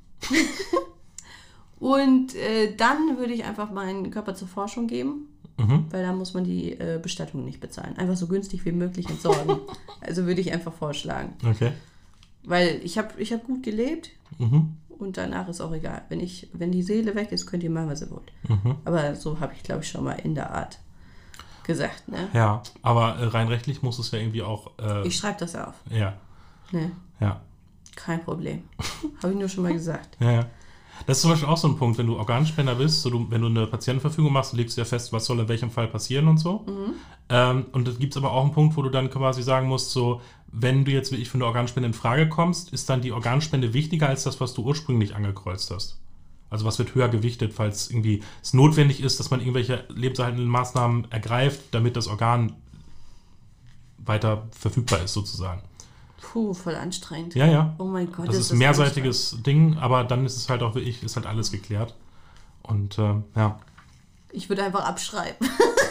Und äh, dann würde ich einfach meinen Körper zur Forschung geben, Mhm. weil da muss man die äh, Bestattung nicht bezahlen. Einfach so günstig wie möglich entsorgen. Also würde ich einfach vorschlagen. Okay. Weil ich habe ich hab gut gelebt Mhm. und danach ist auch egal. Wenn, ich, wenn die Seele weg ist, könnt ihr machen, was ihr wollt. Mhm. Aber so habe ich, glaube ich, schon mal in der Art gesagt. Ne? Ja, aber äh, rein rechtlich muss es ja irgendwie auch. Äh, Ich schreibe das auf. ja, Ne? ja, Kein Problem. Habe ich nur schon mal gesagt. ja, ja. Das ist zum Beispiel auch so ein Punkt, wenn du Organspender bist, so du, wenn du eine Patientenverfügung machst, legst du ja fest, was soll in welchem Fall passieren und so. Mhm. Ähm, und es gibt aber auch einen Punkt, wo du dann quasi sagen musst, so, wenn du jetzt wirklich für eine Organspende in Frage kommst, ist dann die Organspende wichtiger als das, was du ursprünglich angekreuzt hast. Also was wird höher gewichtet, falls irgendwie es notwendig ist, dass man irgendwelche lebenserhaltenden Maßnahmen ergreift, damit das Organ weiter verfügbar ist, sozusagen. Puh, voll anstrengend. Ja, ja. Oh mein Gott, Das ist ein mehrseitiges Ding, aber dann ist es halt auch wirklich, ist halt alles geklärt. Und äh, ja. Ich würde einfach abschreiben.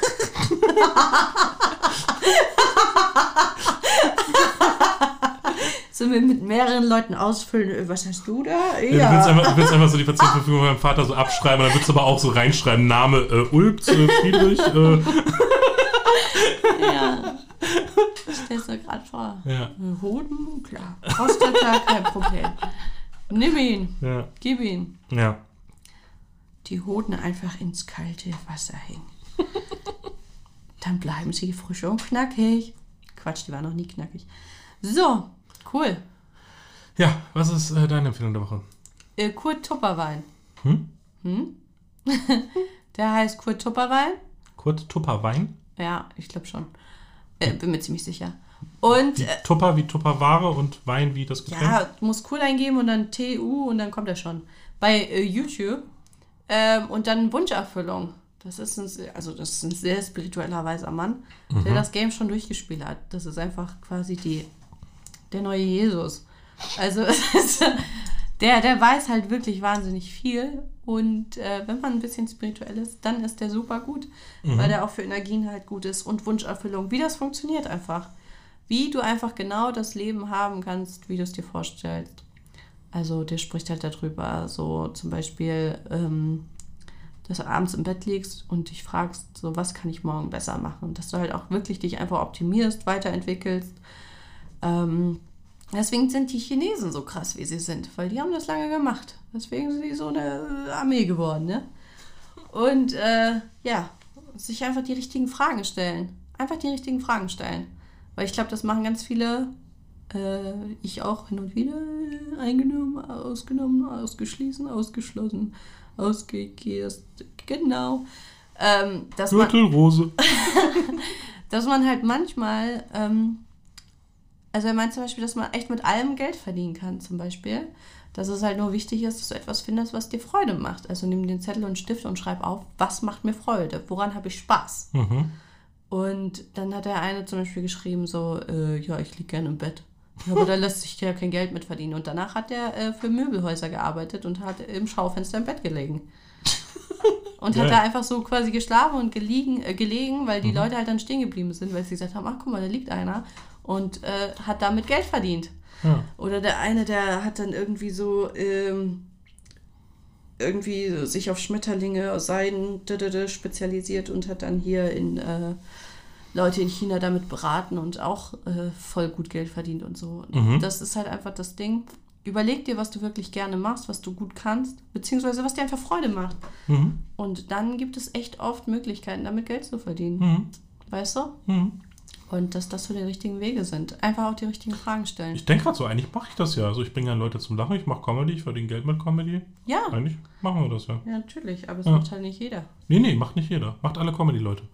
So mit, mit mehreren Leuten ausfüllen. Was hast du da? Ja. Du, willst Ja. einfach, du willst einfach so die Patientenverfügung von meinem Vater so abschreiben, und dann willst du aber auch so reinschreiben, Name äh, Ulbt, äh, Friedrich. Äh. Ja. Stell es mir gerade vor. Ja. Hoden, klar. Prostata, kein Problem. Nimm ihn. Ja. Gib ihn. Ja. Die Hoden einfach ins kalte Wasser hängen. Dann bleiben sie frisch und knackig. Quatsch, die waren noch nie knackig. So, cool. Ja, was ist äh, deine Empfehlung der Woche? Äh, Kurt Tupperwein. Hm? Hm? Der heißt Kurt Tupperwein. Kurt Tupperwein? Ja, ich glaube schon. Äh, bin mir ziemlich sicher. Und Wie äh, Tupper wie Tupperware und Wein wie das Getränk? ja, du musst cool eingeben und dann T U und dann kommt er schon. Bei äh, YouTube. Ähm, und dann Wunscherfüllung. Das ist ein, also das ist ein sehr spiritueller weiser Mann, der Mhm. das Game schon durchgespielt hat. Das ist einfach quasi die, der neue Jesus. Also es ist, der, der weiß halt wirklich wahnsinnig viel. Und äh, wenn man ein bisschen spirituell ist, dann ist der super gut, Mhm. weil der auch für Energien halt gut ist und Wunscherfüllung. Wie das funktioniert einfach. Wie du einfach genau das Leben haben kannst, wie du es dir vorstellst. Also der spricht halt darüber, so zum Beispiel, ähm, dass du abends im Bett liegst und dich fragst, so was kann ich morgen besser machen? Dass du halt auch wirklich dich einfach optimierst, weiterentwickelst. Ähm, deswegen sind die Chinesen so krass, wie sie sind, weil die haben das lange gemacht. Deswegen sind die so eine Armee geworden, ne? Und äh, ja, sich einfach die richtigen Fragen stellen. Einfach die richtigen Fragen stellen. Weil ich glaube, das machen ganz viele, äh, ich auch hin und wieder, äh, eingenommen, ausgenommen, ausgeschlossen, ausgeschlossen, ausgekehrt, genau. Ähm, dass, man, Gürtelrose. dass man halt manchmal, ähm, also er meint zum Beispiel, dass man echt mit allem Geld verdienen kann, zum Beispiel. Dass es halt nur wichtig ist, dass du etwas findest, was dir Freude macht. Also nimm den Zettel und Stift und schreib auf, was macht mir Freude, woran habe ich Spaß. Mhm. Und dann hat der eine zum Beispiel geschrieben so, äh, ja, ich liege gerne im Bett. Ja, aber da lässt sich ja kein Geld mit verdienen. Und danach hat er äh, für Möbelhäuser gearbeitet und hat im Schaufenster im Bett gelegen. Und Geil. hat da einfach so quasi geschlafen und gelegen, äh, gelegen, weil die Mhm. Leute halt dann stehen geblieben sind, weil sie gesagt haben, ach guck mal, da liegt einer. Und äh, hat damit Geld verdient. Ja. Oder der eine, der hat dann irgendwie so ähm, irgendwie sich auf Schmetterlinge aus Seiden d -d -d spezialisiert und hat dann hier in äh, Leute in China damit beraten und auch äh, voll gut Geld verdient und so. Mhm. Das ist halt einfach das Ding. Überleg dir, was du wirklich gerne machst, was du gut kannst, beziehungsweise was dir einfach Freude macht. Mhm. Und dann gibt es echt oft Möglichkeiten, damit Geld zu verdienen. Mhm. Weißt du? Mhm. Und dass das so die richtigen Wege sind. Einfach auch die richtigen Fragen stellen. Ich denke gerade so, eigentlich mache ich das ja. Also ich bringe ja Leute zum Lachen, ich mache Comedy, ich verdiene Geld mit Comedy. Ja. Eigentlich machen wir das ja. Ja, natürlich, aber es Ja. macht halt nicht jeder. Nee, nee, macht nicht jeder. Macht alle Comedy-Leute.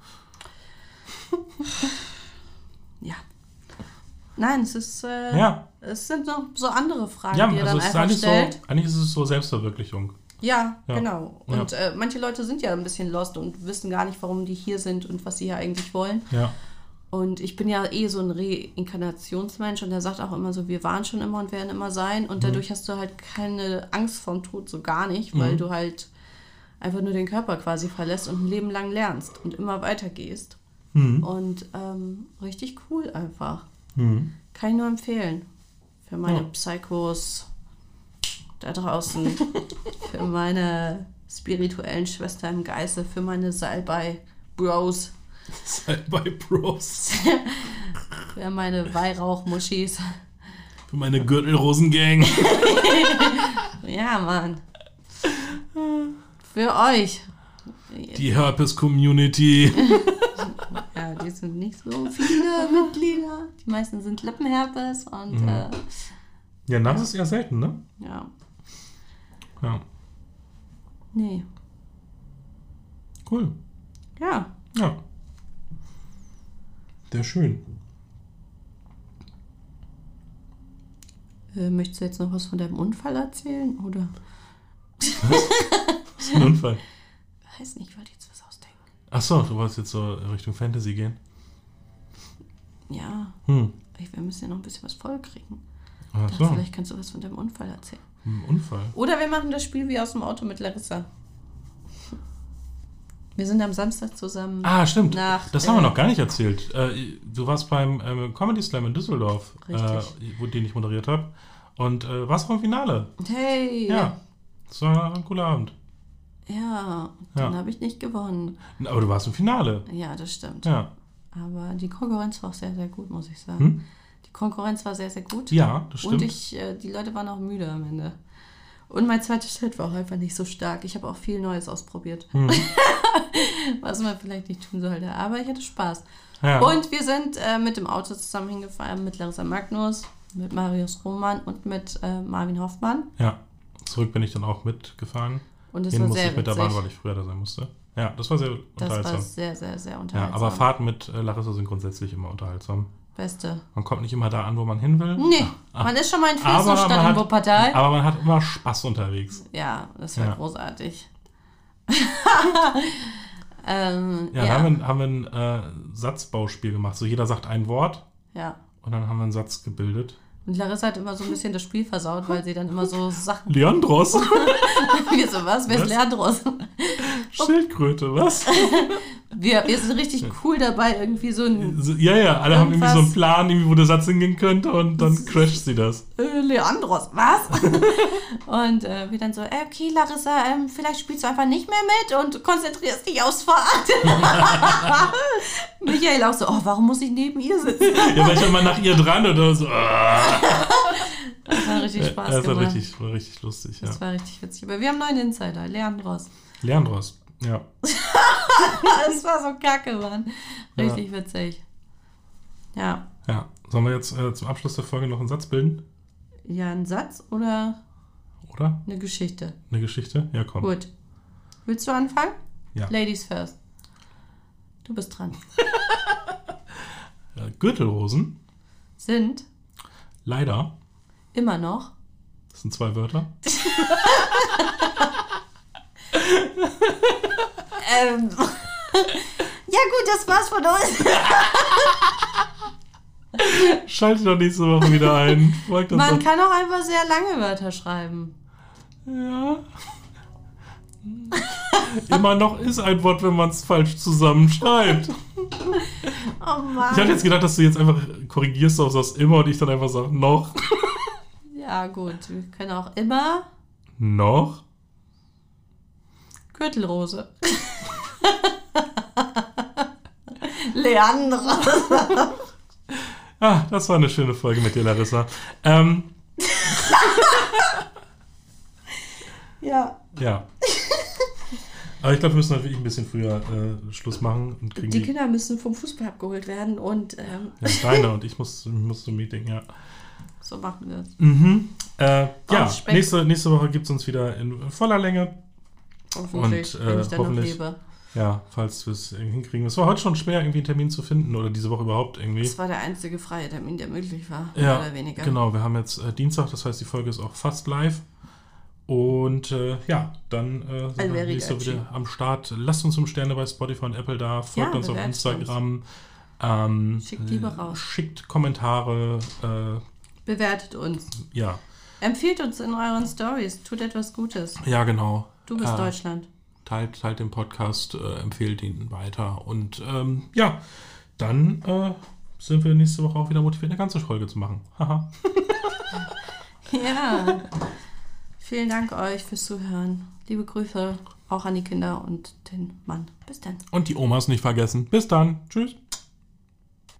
Ja. Nein, es ist, äh, Ja. es sind noch so andere Fragen, Ja, die ihr also dann es ist einfach eigentlich stellt. so, eigentlich ist es so Selbstverwirklichung. Ja, Ja. genau. Ja. Und äh, manche Leute sind ja ein bisschen lost und wissen gar nicht, warum die hier sind und was sie hier eigentlich wollen. Ja. Und ich bin ja eh so ein Reinkarnationsmensch und der sagt auch immer so, wir waren schon immer und werden immer sein. Und dadurch hast du halt keine Angst vorm Tod, so gar nicht, weil Mhm. du halt einfach nur den Körper quasi verlässt und ein Leben lang lernst und immer weitergehst. Mhm. Und ähm, richtig cool einfach. Mhm. Kann ich nur empfehlen. Für meine Ja. Psychos da draußen. Für meine spirituellen Schwestern im Geiste. Für meine Salbei-Bros. Seid bei Bros. Für meine Weihrauch-Muschis. Für meine Gürtelrosen-Gang. Ja, Mann. Für euch. Die Herpes-Community. Ja, die sind nicht so viele Mitglieder. Die meisten sind Lippenherpes und Mhm. äh, Ja, das ist eher selten, ne? ja, Ja. nee. Cool. Ja. Ja. Sehr schön. Äh, möchtest du jetzt noch was von deinem Unfall erzählen? Oder? Was ist ein Unfall? Weiß nicht, ich wollte jetzt was ausdenken. Achso, du wolltest jetzt so Richtung Fantasy gehen. Ja, Hm. ich, wir müssen ja noch ein bisschen was vollkriegen. Ach Dachte, so. vielleicht kannst du was von deinem Unfall erzählen. Ein Unfall. Oder wir machen das Spiel wie aus dem Auto mit Larissa. Wir sind am Samstag zusammen. Ah, stimmt. Nach, das haben wir äh, noch gar nicht erzählt. Äh, du warst beim ähm, Comedy Slam in Düsseldorf, äh, Richtig. wo den ich moderiert habe. Und äh, warst auch im Finale. Hey! Ja. Das war ein cooler Abend. Ja, dann Ja. habe ich nicht gewonnen. Aber du warst im Finale. Ja, das stimmt. Ja. Aber die Konkurrenz war auch sehr, sehr gut, muss ich sagen. Hm? Die Konkurrenz war sehr, sehr gut. Ja, das stimmt. Und ich, äh, die Leute waren auch müde am Ende. Und mein zweites Set war auch einfach nicht so stark. Ich habe auch viel Neues ausprobiert. Hm. Was man vielleicht nicht tun sollte. Aber ich hatte Spaß. Ja. Und wir sind äh, mit dem Auto zusammen hingefahren mit Larissa Magnus, mit Marius Roman und mit äh, Marvin Hoffmann. Ja, zurück bin ich dann auch mitgefahren. Und es Hin war musste sehr ich mit der witzig. Bahn, weil ich früher da sein musste. Ja, das war sehr Das unterhaltsam. war sehr, sehr, sehr Ja, unterhaltsam. aber Fahrten mit äh, Larissa sind grundsätzlich immer unterhaltsam. Beste. Man kommt nicht immer da an, wo man hin will. Nee, Ah. man ist schon mal in Aber man Friesenstadt in hat- Wuppertal. Aber man hat immer Spaß unterwegs. Ja, das war Ja. großartig. ähm, Ja, ja, da haben wir, haben wir ein äh, Satzbauspiel gemacht. So jeder sagt ein Wort ja. und dann haben wir einen Satz gebildet. Und Larissa hat immer so ein bisschen das Spiel versaut, weil sie dann immer so Sachen... Leandros. Wir so, was? Wer ist Was? Leandros? Schildkröte, was? Wir, wir sind richtig cool dabei, irgendwie so ein... So, ja, ja, alle haben irgendwie so einen Irgendwas. Plan, irgendwie, wo der Satz hingehen könnte und dann crasht sie das. Äh, Leandros, was? Und äh, wir dann so, äh, okay, Larissa, ähm, vielleicht spielst du einfach nicht mehr mit und konzentrierst dich aufs Fahren. Michael auch so, oh, warum muss ich neben ihr sitzen? Ja, weil ich immer nach ihr dran oder so. Ah. Das hat richtig Spaß Das war gemacht. richtig, war richtig lustig, ja. Das war richtig witzig. Aber wir haben einen neuen Insider, Leandros. Leandros, ja. Das war so kacke, Mann. Richtig witzig. Ja. Ja, sollen wir jetzt äh, zum Abschluss der Folge noch einen Satz bilden? Ja, ein Satz oder Oder? eine Geschichte? Eine Geschichte? Ja, komm. Gut. Willst du anfangen? Ja. Ladies first. Du bist dran. Äh, Gürtelhosen, Sind leider, immer noch das sind zwei Wörter. ähm, ja gut, das war's von uns. Schaltet doch nächste Woche wieder ein. Folgt uns Man auf- kann auch einfach sehr lange Wörter schreiben. Ja. Immer noch ist ein Wort, wenn man es falsch zusammenschreibt. Oh Mann. Ich hatte jetzt gedacht, dass du jetzt einfach korrigierst auf das immer und ich dann einfach sage, noch. Ja gut, wir können auch immer Noch? Gürtelrose. Leandra. Ah, das war eine schöne Folge mit dir, Larissa. Ähm, Ja. ja. Aber ich glaube, wir müssen halt wirklich ein bisschen früher äh, Schluss machen und kriegen Die die, Kinder müssen vom Fußball abgeholt werden und ähm, ja, deine und ich muss, ich muss zum Meeting, ja. so machen wir es. Mhm. Äh, ja, Auf Speck. nächste, nächste Woche gibt es uns wieder in voller Länge. Hoffentlich, Und, äh, wenn ich dann noch hoffentlich- lebe. Ja, falls wir es irgendwie hinkriegen. Es war heute schon schwer, irgendwie einen Termin zu finden oder diese Woche überhaupt irgendwie. Das war der einzige freie Termin, der möglich war, Ja, mehr oder weniger. genau. Wir haben jetzt äh, Dienstag, das heißt, die Folge ist auch fast live. Und äh, ja, dann äh, sind wir Alveri nächste Woche Gacci. wieder am Start. Lasst uns um Sterne bei Spotify und Apple da. Folgt Ja, uns auf bewertet Instagram. Ähm, Schickt Liebe raus. Schickt Kommentare. Äh, Bewertet uns. ja. Empfiehlt uns in euren Stories. Tut etwas Gutes. ja, genau. Du bist Äh, Deutschland. Teilt, teilt den Podcast, äh, empfehlt ihn weiter. Und ähm, ja, dann äh, sind wir nächste Woche auch wieder motiviert, eine ganze Folge zu machen. Haha. Ja. Vielen Dank euch fürs Zuhören. Liebe Grüße auch an die Kinder und den Mann. Bis dann. Und die Omas nicht vergessen. Bis dann. Tschüss.